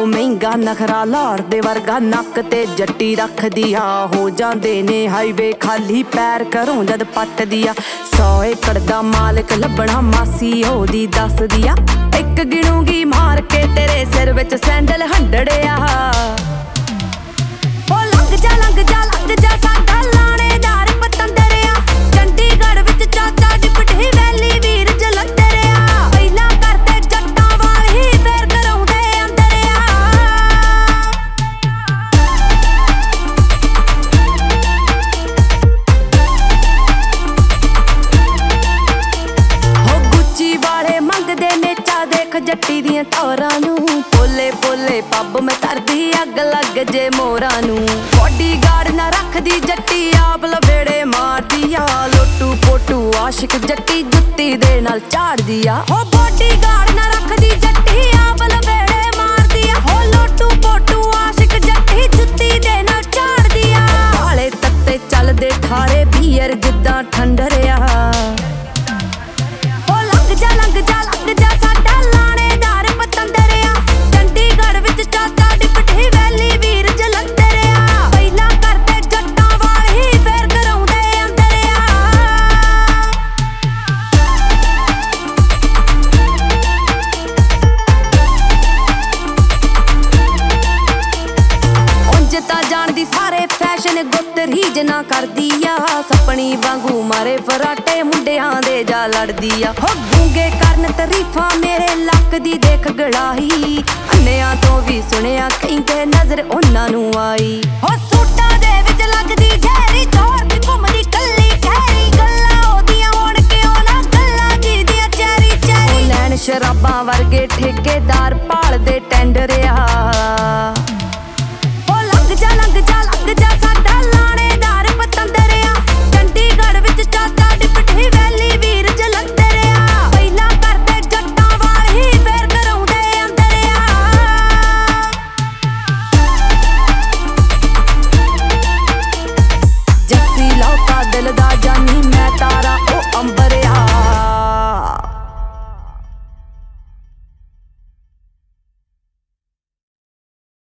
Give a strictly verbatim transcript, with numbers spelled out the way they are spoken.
महंगा नखरा लाहौर दे वर्गा नक ते जट्टी रख दिया। हो जांदे ने हाईवे खाली पैर घरों जद पट दिया। सौ एकड़ दा मालिक लभना मासी ओदी दस दिया। एक गिणूंगी मार के तेरे सिर विच सैंडल हंडड़िया। ओ लंघ जा लंघ जा लंघ जा साडा लाणेदार पतंदरिया। चंडीगढ़ विच चाचा डिप्टी वैली वीर जलंधरिया। पहिला करते जट्टां वाल ही फिर कराउंदे अंदरिया। हो गुच्ची वाले मंगदे ने चा देख जट्टी दियां टौरां नूं। पोले पोले पब में तरदी अग लग जे मोरां नूं। बॉडीगार्ड ना रखदी जट्टी आप लवेड़े मार दिया। लोटू पोटू आशिक जट्टी जुत्ती दे नाल झाड़ दिया। हो बॉडीगार्ड ना रखदी जट्टी आप लवेड़े मार दिया। हो लोटू पोटू आशिक जट्टी जुत्ती दे नाल झाड़ दिया। काले तत्ते चलदे खारे बीयर जिद्दां ठंडरिया। हो लंघ जा लंघ जा लंघ जा साडा लाणेदार पतंदरिया। चंडीगढ़ विच चाचा डिप्टी वैली वीर जलंधरिया। पहिला करते जट्टां वाल ही फिर कराउंदे अंदरिया। उंज तां जाणदी सारे फैशन गुत्त रीज ना करदी आ। सपनी वांगू मारे फराटे मुंडियां दे जा लड़दी आ। हो गूंगे करन तरीफां मेरे लक दी देख गड़ाई। अन्नियां तो भी सुनिया कहंदे नजर उन्हां नूं आई। हो सूटां दे विच लगदी जहरी चोर च घुमदी कल्ली खैरी। गल्लां ओदियां होण किउं ना गल्लां कीदियां चैरी चैरी। लैण शराबां वर्गे ठेकेदार भालदे टेंडरिया। हो लंघ जा लंघ जा लंघ जा साडा लाणेदार पतंदरिया। चंडीगढ़ विच चाचा डिप्टी वैली वीर जलंधरिया। पहिला करते जट्टां वाल ही फिर कराउंदे अंदरिया। जस्सी लौका दिल दा जानी मैं तारा ओ अंबरिया।